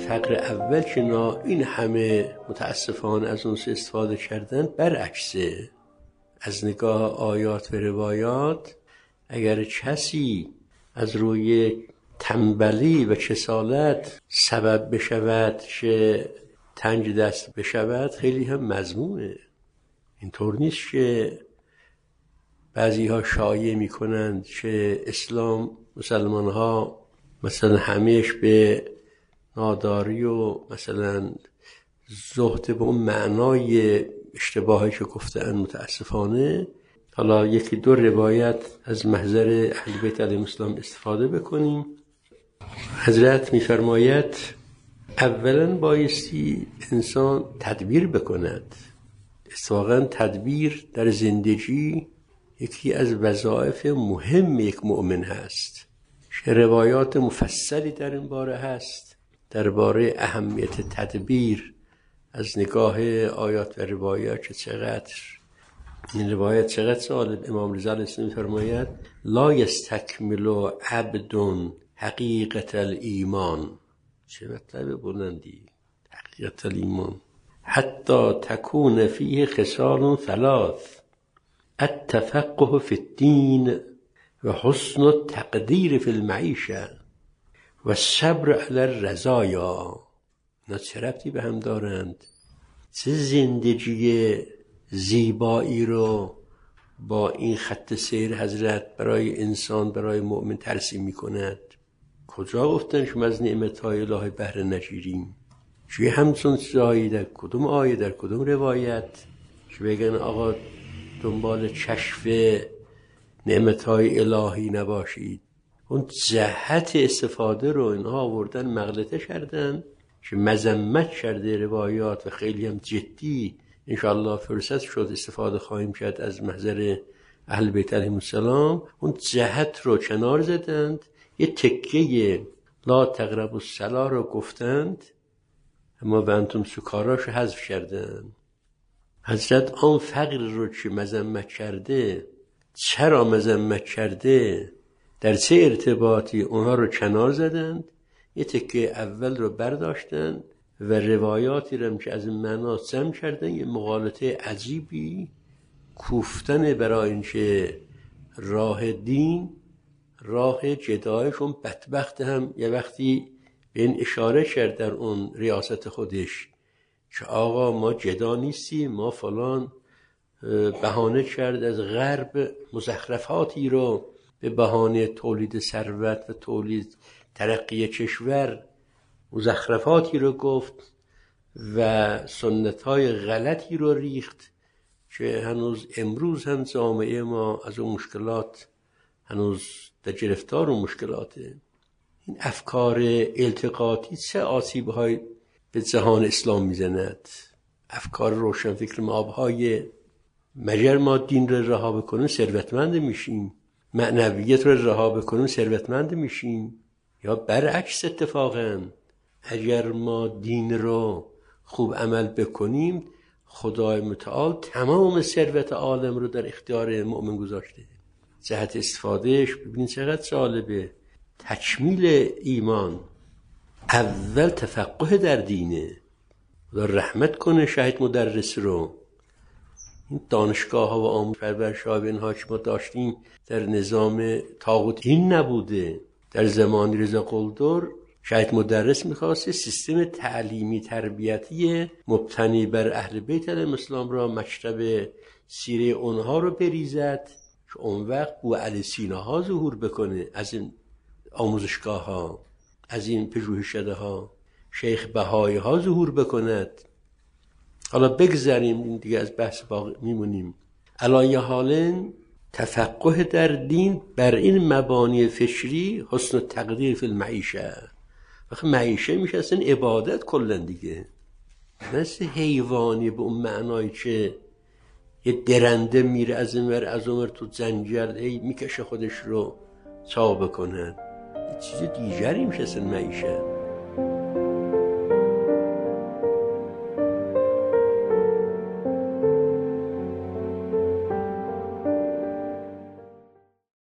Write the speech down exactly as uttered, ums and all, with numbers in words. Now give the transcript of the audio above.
فقر اول که نا این همه متاسفانه از اون استفاده کردن، برعکسه. از نگاه آیات و روایات اگر کسی از روی تنبلی و کسالت سبب بشود که تنگ دست بشود، خیلی هم مذمومه. اینطور نیست که بعضی ها شایعه می کنند که اسلام مسلمان ها مثلا همیش به ناداری و مثلا زهد به اون معنای اشتباهی که گفتن متاسفانه. حالا یکی دو روایت از محضر اهل بیت علیهم السلام استفاده بکنیم. حضرت می‌فرماید اولا بایستی انسان تدبیر بکند. اتفاقاً تدبیر در زندگی یکی از وظایف مهم یک مؤمن هست. روایات مفصلی در این باره هست، درباره اهمیت تدبیر از نگاه آیات و روایات که چقدر این روایت چقدر سوال. امام رضا علیه السلام فرماید لا یستکمل عبد حقیقت الایمان. چه مطلب بلندی حقیقت الایمان. حتی تکون فیه خصال ثلاث: التفقه فی الدین و حسن التقدیر فی المعیشه و صبر علی الرزایا. اینا چه ربطی به هم دارند؟ چه زندگی زیبایی رو با این خط سیر حضرت برای انسان، برای مؤمن ترسیم می کند. کجا گفتن که از نعمتهای الهی بهره نگیریم؟ چه همچون چیزهایی در کدوم آیه، در کدوم روایت که بگن آقا دنبال کشف نعمتهای الهی نباشید؟ اون جهت استفاده رو اینها آوردن مغلطه کردن که مذمت کرده روایات و خیلی هم جدی انشاءالله فرصت شد استفاده خواهیم کرد از محضر اهل بیت علیهم السلام. اون جهت رو کنار زدند، یه تکه لا تقربوا الصلاة رو گفتند، اما و انتم سکاراش حذف کردن. حضرت آن فقر رو که مذمت کرده، چرا مذمت کرده، در چه ارتباطی، اونها رو کنار زدند، یه تکه اول رو برداشتن و روایاتی رو که از این معنا جمع کردن. یه مغالطه عجیبی کوفتن برای اینکه راه دین راه جدایشون بدبخت هم یه وقتی به این اشاره کرد در اون ریاست خودش که آقا ما جدا نیستیم، ما فلان بهانه کرد از غرب مزخرفاتی رو به بهانه تولید ثروت و تولید ترقی کشور مزخرفاتی رو گفت و سنت‌های غلطی رو ریخت که هنوز امروز هم جامعه ما از اون مشکلات هنوز در گرفتار و مشکلاته. این افکار التقاطی چه آسیب‌های به جهان اسلام میزند؟ افکار روشنفکر مابهای مگر ما دین رو رها بکنیم ثروتمند میشیم، معنویت رو رها بکنیم ثروتمند میشیم، یا برعکس اتفاقا اگر ما دین رو خوب عمل بکنیم خدای متعال تمام ثروت عالم رو در اختیار مؤمن گذاشته. جهت استفادهش ببینید چقدر جالبه. تکمیل ایمان اول تفقه در دینه. خدا رحمت کنه شهید مدرس رو. این دانشگاه ها و آموزش پرورش ها و اینها که ما داشتیم در نظام طاغوتی این نبوده. در زمان رضا قلدر شهید مدرس میخواسته سیستم تعلیمی تربیتی مبتنی بر اهل بیت علیهم السلام را مکتب سیره اونها رو بریزد که اون وقت بو علی سینا ها ظهور بکنه از این آموزشگاه ها، از این پژوهشکده ها، شیخ بهایی ها ظهور بکند. حالا بگذاریم دیگه از بحث باقی میمونیم. علایه حالن تفقه در دین بر این مبانی فکری حسن تقدیر فی المعیشه. وقتی معیشه میشه اصلا عبادت کلن دیگه، مثل حیوانی به اون معنایی که یه درنده میره از این ور از اون ور تو زنجل ای میکشه خودش رو چا بکنه. یه چیز دیگری میشه اصلا معیشه.